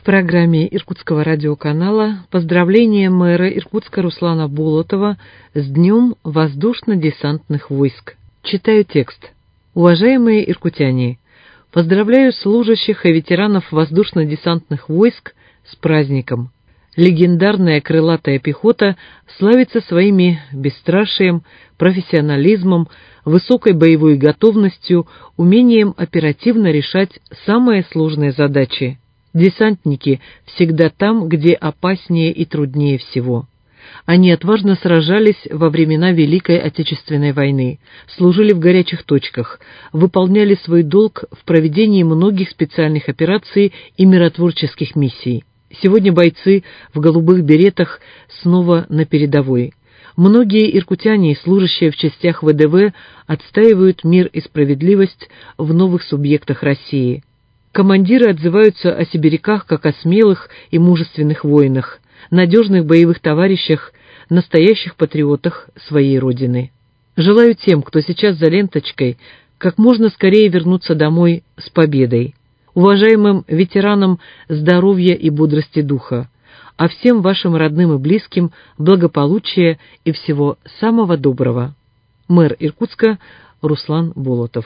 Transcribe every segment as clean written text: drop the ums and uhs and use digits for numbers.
программе Иркутского радиоканала поздравление мэра Иркутска Руслана Болотова с Днем воздушно-десантных войск. Читаю текст. Уважаемые иркутяне, поздравляю служащих и ветеранов воздушно-десантных войск с праздником. Легендарная крылатая пехота славится своими бесстрашием, профессионализмом, высокой боевой готовностью, умением оперативно решать самые сложные задачи. Десантники всегда там, где опаснее и труднее всего. Они отважно сражались во времена Великой Отечественной войны, служили в горячих точках, выполняли свой долг в проведении многих специальных операций и миротворческих миссий. Сегодня бойцы в голубых беретах снова на передовой. Многие иркутяне, служащие в частях ВДВ, отстаивают мир и справедливость в новых субъектах России. Командиры отзываются о сибиряках как о смелых и мужественных воинах, надежных боевых товарищах, настоящих патриотах своей родины. Желаю тем, кто сейчас за ленточкой, как можно скорее вернуться домой с победой. Уважаемым ветеранам здоровья и бодрости духа, а всем вашим родным и близким благополучия и всего самого доброго. Мэр Иркутска Руслан Болотов.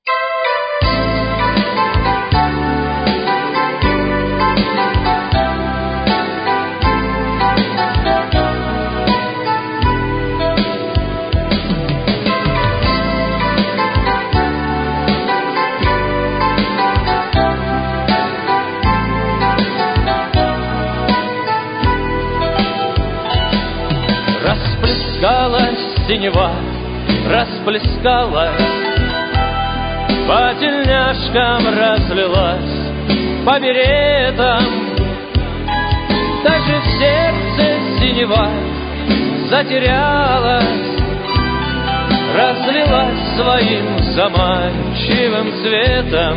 Расплескалась синева, расплескалась, по тельняшкам разлилась, по беретам. Даже в сердце синева затерялась, разлилась своим заманчивым цветом.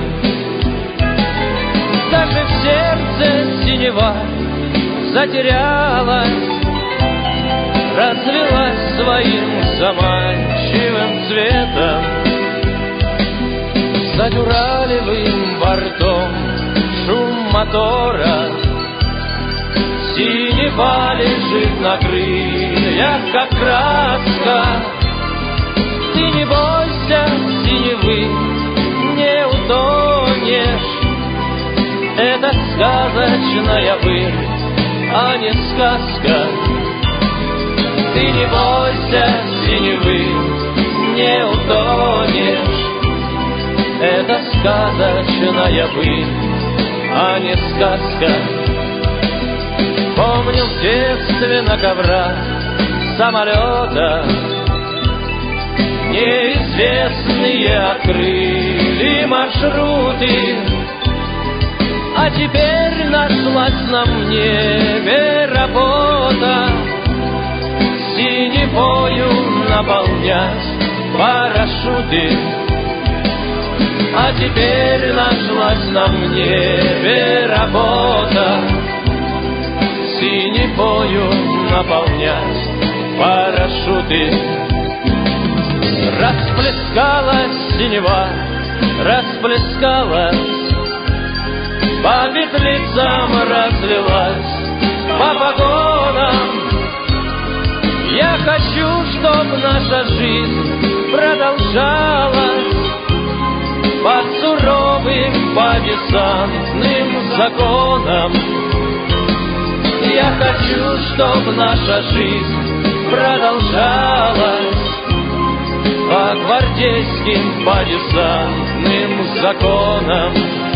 Даже в сердце синева затерялась, разлилась своим заманчивым цветом. За дюралевым бортом шум мотора, синева лежит на крыльях, как краска. Ты не бойся синевы, не утонешь. Это сказочная быль, а не сказка. Ты не бойся синевы, не утонешь. Это сказочная быль, а не сказка. Помню в детстве на коврах самолета неизвестные открыли маршруты. А теперь нашлась на небе работа, синевою наполнять парашюты. А теперь нашлась на небе работа, синевою наполнять парашюты. Расплескалась синева, расплескалась, по ветлицам разлилась, по погонам. Я хочу, чтоб наша жизнь продолжалась под суровым по-десантным законам. Я хочу, чтоб наша жизнь продолжалась по гвардейским по-десантным законам.